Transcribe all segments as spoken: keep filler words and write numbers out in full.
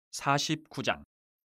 사십구 장.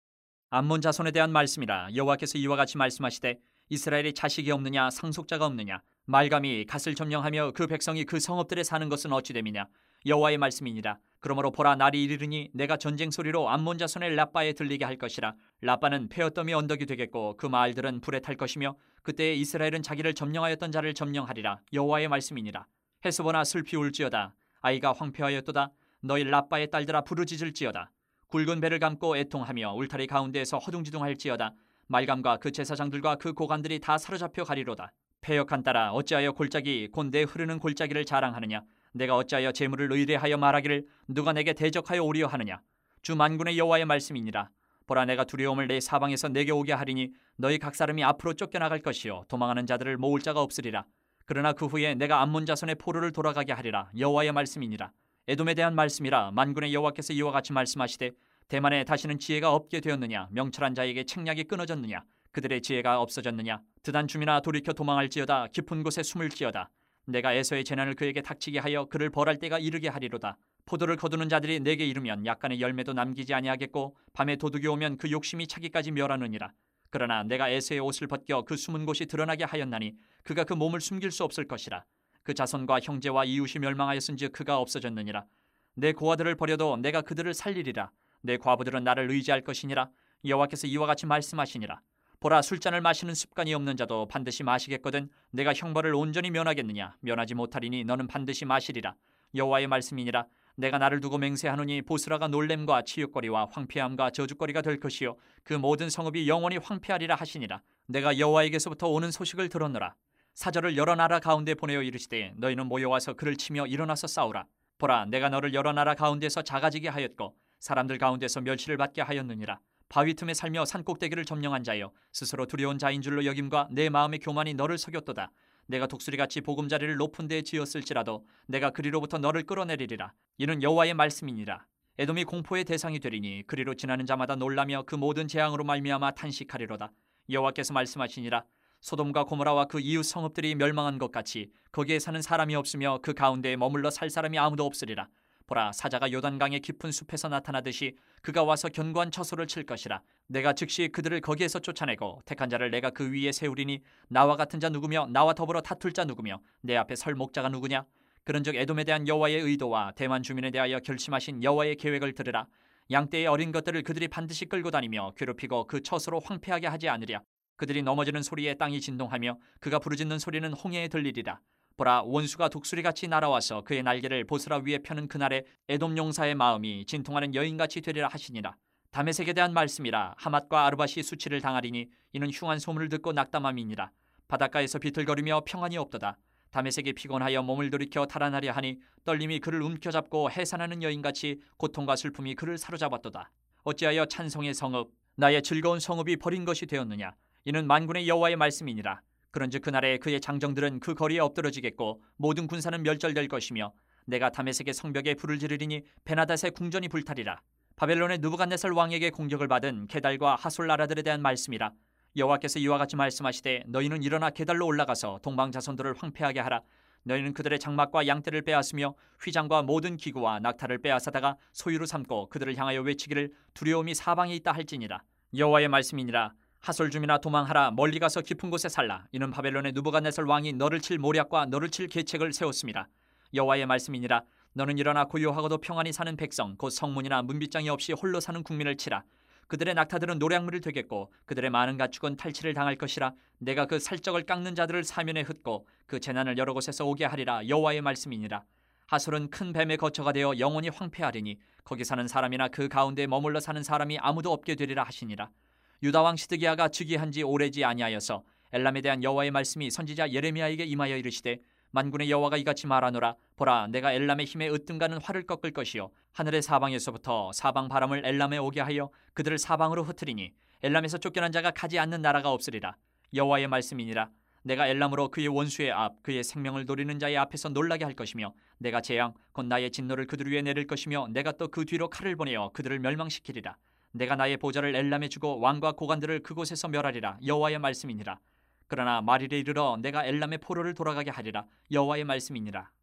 암몬 자손에 대한 말씀이라. 여호와께서 이와 같이 말씀하시되 이스라엘이 자식이 없느냐 상속자가 없느냐 말감이 갓을 점령하며 그 백성이 그 성읍들에 사는 것은 어찌 됨이냐. 여호와의 말씀이니라. 그러므로 보라, 날이 이르르니 내가 전쟁 소리로 암몬 자손의 라빠에 들리게 할 것이라. 라빠는 페어더미 언덕이 되겠고 그 마을들은 불에 탈 것이며 그때에 이스라엘은 자기를 점령하였던 자를 점령하리라. 여호와의 말씀이니라. 헤스보나 슬피 울지어다. 아이가 황폐하였도다. 너희 라빠의 딸들아 부르짖을지어다. 굵은 배를 감고 애통하며 울타리 가운데에서 허둥지둥할지어다. 말감과 그 제사장들과 그 고관들이 다 사로잡혀 가리로다. 패역한 딸아, 어찌하여 골짜기 곧 내 흐르는 골짜기를 자랑하느냐. 내가 어찌하여 재물을 의뢰하여 말하기를 누가 내게 대적하여 오리어 하느냐. 주 만군의 여호와의 말씀이니라. 보라, 내가 두려움을 내 사방에서 내게 오게 하리니 너희 각 사람이 앞으로 쫓겨나갈 것이요 도망하는 자들을 모을 자가 없으리라. 그러나 그 후에 내가 암몬 자손의 포로를 돌아가게 하리라. 여호와의 말씀이니라. 에돔에 대한 말씀이라. 만군의 여호와께서 이와 같이 말씀하시되 대만에 다시는 지혜가 없게 되었느냐. 명철한 자에게 책략이 끊어졌느냐. 그들의 지혜가 없어졌느냐. 드단 줌이나 돌이켜 도망할지어다. 깊은 곳에 숨을지어다. 내가 에서의 재난을 그에게 닥치게 하여 그를 벌할 때가 이르게 하리로다. 포도를 거두는 자들이 내게 이르면 약간의 열매도 남기지 아니하겠고 밤에 도둑이 오면 그 욕심이 차기까지 멸하느니라. 그러나 내가 에서의 옷을 벗겨 그 숨은 곳이 드러나게 하였나니 그가 그 몸을 숨길 수 없을 것이라. 그 자손과 형제와 이웃이 멸망하였은즉 그가 없어졌느니라. 내 고아들을 버려도 내가 그들을 살리리라. 내 과부들은 나를 의지할 것이니라. 여호와께서 이와 같이 말씀하시니라. 보라, 술잔을 마시는 습관이 없는 자도 반드시 마시겠거든 내가 형벌을 온전히 면하겠느냐. 면하지 못하리니 너는 반드시 마시리라. 여호와의 말씀이니라. 내가 나를 두고 맹세하노니 보스라가 놀램과 치욕거리와 황폐함과 저주거리가 될 것이요 그 모든 성읍이 영원히 황폐하리라 하시니라. 내가 여호와에게서부터 오는 소식을 들었노라. 사절을 여러 나라 가운데 보내어 이르시되 너희는 모여와서 그를 치며 일어나서 싸우라. 보라, 내가 너를 여러 나라 가운데서 작아지게 하였고 사람들 가운데서 멸시를 받게 하였느니라. 바위 틈에 살며 산꼭대기를 점령한 자여, 스스로 두려운 자인 줄로 여김과 내 마음의 교만이 너를 속였도다. 내가 독수리같이 보금자리를 높은 데에 지었을지라도 내가 그리로부터 너를 끌어내리리라. 이는 여호와의 말씀이니라. 에돔이 공포의 대상이 되리니 그리로 지나는 자마다 놀라며 그 모든 재앙으로 말미암아 탄식하리로다. 여호와께서 말씀하시니라. 소돔과 고모라와 그 이웃 성읍들이 멸망한 것 같이 거기에 사는 사람이 없으며 그 가운데에 머물러 살 사람이 아무도 없으리라. 보라, 사자가 요단강의 깊은 숲에서 나타나듯이 그가 와서 견고한 처소를 칠 것이라. 내가 즉시 그들을 거기에서 쫓아내고 택한 자를 내가 그 위에 세우리니 나와 같은 자 누구며 나와 더불어 다툴 자 누구며 내 앞에 설 목자가 누구냐. 그런즉 에돔에 대한 여호와의 의도와 대만 주민에 대하여 결심하신 여호와의 계획을 들으라. 양떼의 어린 것들을 그들이 반드시 끌고 다니며 괴롭히고 그 처소로 황폐하게 하지 않으랴. 그들이 넘어지는 소리에 땅이 진동하며 그가 부르짖는 소리는 홍해에 들리리라. 보라, 원수가 독수리같이 날아와서 그의 날개를 보스라 위에 펴는 그날에 에돔 용사의 마음이 진통하는 여인같이 되리라 하시니라. 다메섹에 대한 말씀이라. 하맛과 아르밧이 수치를 당하리니 이는 흉한 소문을 듣고 낙담함이니라. 바닷가에서 비틀거리며 평안이 없도다. 다메섹이 피곤하여 몸을 돌이켜 달아나려 하니 떨림이 그를 움켜잡고 해산하는 여인같이 고통과 슬픔이 그를 사로잡았도다. 어찌하여 찬송의 성읍, 나의 즐거운 성읍이 버린 것이 되었느냐. 이는 만군의 여호와의 말씀이니라. 그런즉 그날에 그의 장정들은 그 거리에 엎드러지겠고 모든 군사는 멸절될 것이며 내가 다메섹의 성벽에 불을 지르리니 베나닷의 궁전이 불타리라. 바벨론의 느부갓네살 왕에게 공격을 받은 게달과 하솔 나라들에 대한 말씀이라. 여호와께서 이와 같이 말씀하시되 너희는 일어나 게달로 올라가서 동방 자손들을 황폐하게 하라. 너희는 그들의 장막과 양떼를 빼앗으며 휘장과 모든 기구와 낙타를 빼앗아다가 소유로 삼고 그들을 향하여 외치기를 두려움이 사방에 있다 할지니라. 여호와의 말씀이니라. 하솔줌이나 도망하라. 멀리 가서 깊은 곳에 살라. 이는 바벨론의 느부갓네살 왕이 너를 칠 모략과 너를 칠 계책을 세웠습니다. 여호와의 말씀이니라. 너는 일어나 고요하고도 평안히 사는 백성 곧 성문이나 문빗장이 없이 홀로 사는 국민을 치라. 그들의 낙타들은 노략물이 되겠고 그들의 많은 가축은 탈취를 당할 것이라. 내가 그 살적을 깎는 자들을 사면에 흩고 그 재난을 여러 곳에서 오게 하리라. 여호와의 말씀이니라. 하솔은 큰 뱀의 거처가 되어 영원히 황폐하리니 거기 사는 사람이나 그 가운데 머물러 사는 사람이 아무도 없게 되리라 하시니라. 유다왕 시드기야가 즉위한 지 오래지 아니하여서 엘람에 대한 여호와의 말씀이 선지자 예레미야에게 임하여 이르시되 만군의 여호와가 이같이 말하노라. 보라, 내가 엘람의 힘에 으뜸가는 활을 꺾을 것이요 하늘의 사방에서부터 사방 바람을 엘람에 오게 하여 그들을 사방으로 흩으리니 엘람에서 쫓겨난 자가 가지 않는 나라가 없으리라. 여호와의 말씀이니라. 내가 엘람으로 그의 원수의 앞 그의 생명을 노리는 자의 앞에서 놀라게 할 것이며 내가 재앙 곧 나의 진노를 그들 위에 내릴 것이며 내가 또 그 뒤로 칼을 보내어 그들을 멸망시키리라. 내가 나의 보좌를 엘람에 주고 왕과 고관들을 그곳에서 멸하리라. 여호와의 말씀이니라. 그러나 말일에 이르러 내가 엘람의 포로를 돌아가게 하리라. 여호와의 말씀이니라.